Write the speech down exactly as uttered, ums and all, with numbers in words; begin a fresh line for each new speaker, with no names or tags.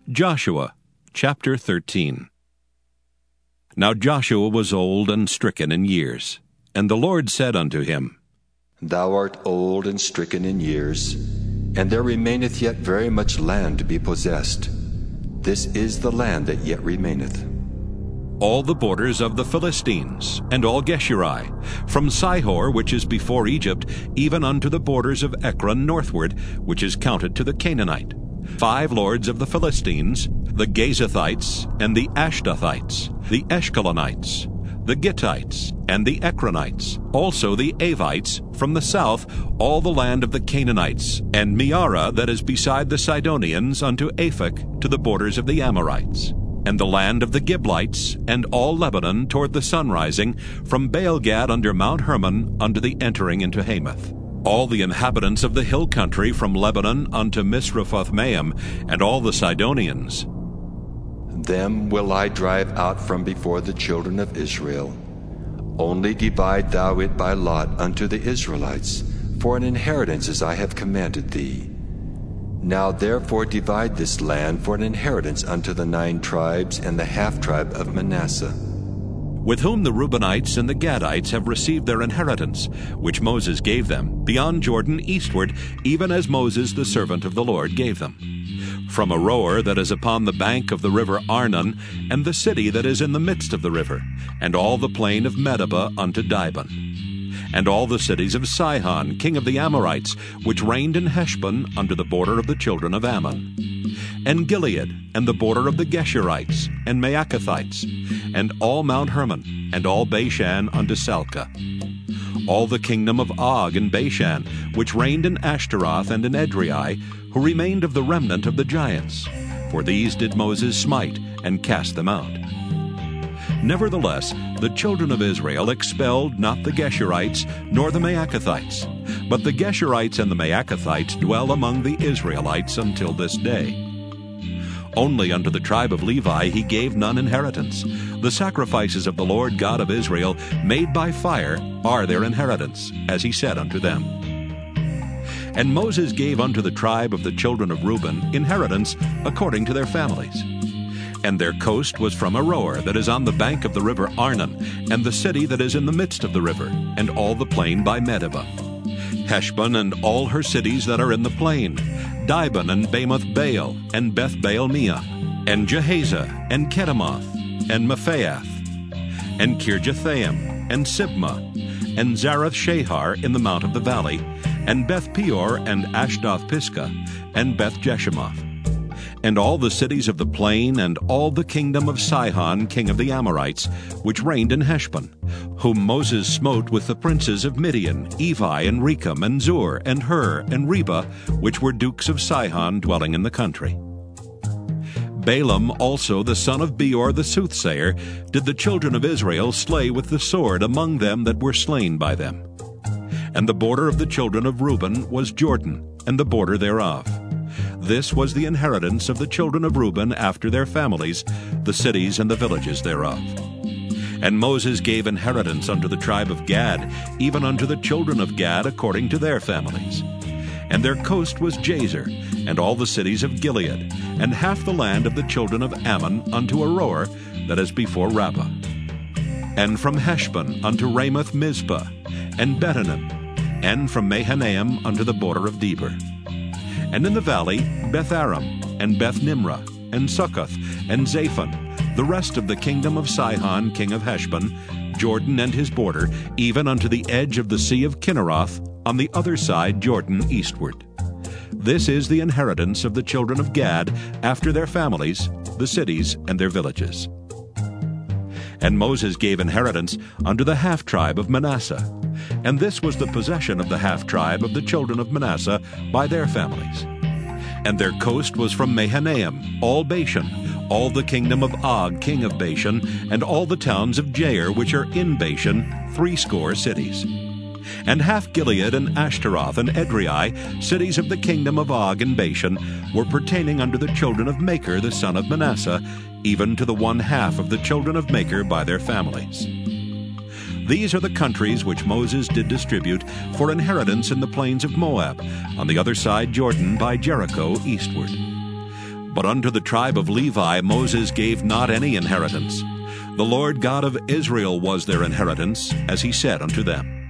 Joshua chapter thirteen. Now Joshua was old and stricken in years, and the Lord said unto him,
Thou art old and stricken in years, and there remaineth yet very much land to be possessed. This is the land that yet remaineth.
All the borders of the Philistines, and all Geshuri, from Sihor, which is before Egypt, even unto the borders of Ekron northward, which is counted to the Canaanite. Five lords of the Philistines, the Gazathites, and the Ashdothites, the Eshkelonites, the Gittites, and the Ekronites, also the Avites, from the south, all the land of the Canaanites, and Meara that is beside the Sidonians unto Aphek, to the borders of the Amorites, and the land of the Giblites, and all Lebanon toward the sunrising, from Baalgad under Mount Hermon unto the entering into Hamath. All the inhabitants of the hill country from Lebanon unto Misrephoth-maim, and all the Sidonians.
Them will I drive out from before the children of Israel. Only divide thou it by lot unto the Israelites, for an inheritance as I have commanded thee. Now therefore divide this land for an inheritance unto the nine tribes and the half-tribe of Manasseh,
with whom the Reubenites and the Gadites have received their inheritance, which Moses gave them, beyond Jordan eastward, even as Moses the servant of the Lord gave them. From Aroer that is upon the bank of the river Arnon, and the city that is in the midst of the river, and all the plain of Medeba unto Dibon, and all the cities of Sihon, king of the Amorites, which reigned in Heshbon under the border of the children of Ammon, and Gilead, and the border of the Geshurites, and Maacathites, and all Mount Hermon, and all Bashan unto Salcah, all the kingdom of Og and Bashan, which reigned in Ashtaroth and in Edrei, who remained of the remnant of the giants. For these did Moses smite, and cast them out. Nevertheless, the children of Israel expelled not the Geshurites, nor the Maacathites, but the Geshurites and the Maacathites dwell among the Israelites until this day. Only unto the tribe of Levi he gave none inheritance. The sacrifices of the Lord God of Israel, made by fire, are their inheritance, as he said unto them. And Moses gave unto the tribe of the children of Reuben inheritance according to their families. And their coast was from Aroer that is on the bank of the river Arnon, and the city that is in the midst of the river, and all the plain by Medeba, Heshbon and all her cities that are in the plain, Dibon and Bamoth Baal, and Beth Baal Meah, and Jehaza, and Kedemoth, and Mephaath, and Kirjathaim, and Sibmah, and Zarath Shahar in the mount of the valley, and Beth Peor, and Ashdoth Pisgah, and Beth Jeshemoth, and all the cities of the plain, and all the kingdom of Sihon king of the Amorites, which reigned in Heshbon, whom Moses smote with the princes of Midian, Evi, and Rechem, and Zur, and Hur, and Reba, which were dukes of Sihon dwelling in the country. Balaam also the son of Beor the soothsayer did the children of Israel slay with the sword among them that were slain by them. And the border of the children of Reuben was Jordan, and the border thereof. This was the inheritance of the children of Reuben after their families, the cities and the villages thereof. And Moses gave inheritance unto the tribe of Gad, even unto the children of Gad according to their families. And their coast was Jazer, and all the cities of Gilead, and half the land of the children of Ammon unto Aroer, that is before Rabbah. And from Heshbon unto Ramoth Mizpah, and Betanim, and from Mahanaim unto the border of Debir. And in the valley Beth Aram, and Beth Nimrah, and Succoth, and Zaphon, the rest of the kingdom of Sihon king of Heshbon, Jordan and his border, even unto the edge of the sea of Kinneroth, on the other side Jordan eastward. This is the inheritance of the children of Gad after their families, the cities and their villages. And Moses gave inheritance unto the half-tribe of Manasseh, and this was the possession of the half-tribe of the children of Manasseh by their families. And their coast was from Mahanaim, all Bashan, all the kingdom of Og king of Bashan, and all the towns of Jair which are in Bashan, threescore cities. And half Gilead and Ashtaroth and Edrei, cities of the kingdom of Og and Bashan, were pertaining unto the children of Machir the son of Manasseh, even to the one half of the children of Machir by their families. These are the countries which Moses did distribute for inheritance in the plains of Moab, on the other side Jordan by Jericho eastward. But unto the tribe of Levi Moses gave not any inheritance. The Lord God of Israel was their inheritance, as he said unto them.